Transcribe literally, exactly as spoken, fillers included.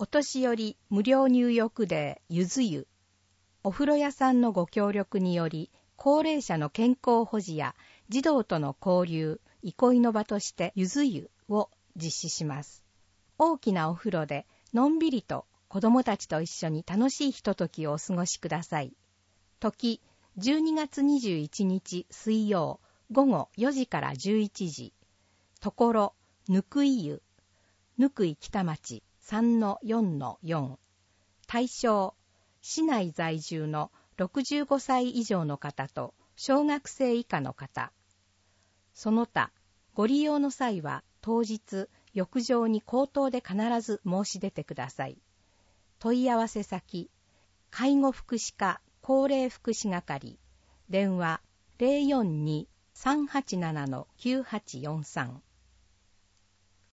お年寄り無料入浴デーゆず湯。お風呂屋さんのご協力により、高齢者の健康保持や児童との交流、憩いの場としてゆず湯を実施します。大きなお風呂でのんびりと子どもたちと一緒に楽しいひとときをお過ごしください。時、じゅうにがつにじゅういちにち水曜午後よじからじゅういちじ。ところ、ぬくい湯。ぬくい北町 さんのよんのよん。対象、市内在住のろくじゅうごさい以上の方と小学生以下の方。その他、ご利用の際は当日、浴場に口頭で必ず申し出てください。問い合わせ先、介護福祉課高齢福祉係、電話 ゼロよんに さんはちなな きゅうはちよんさん。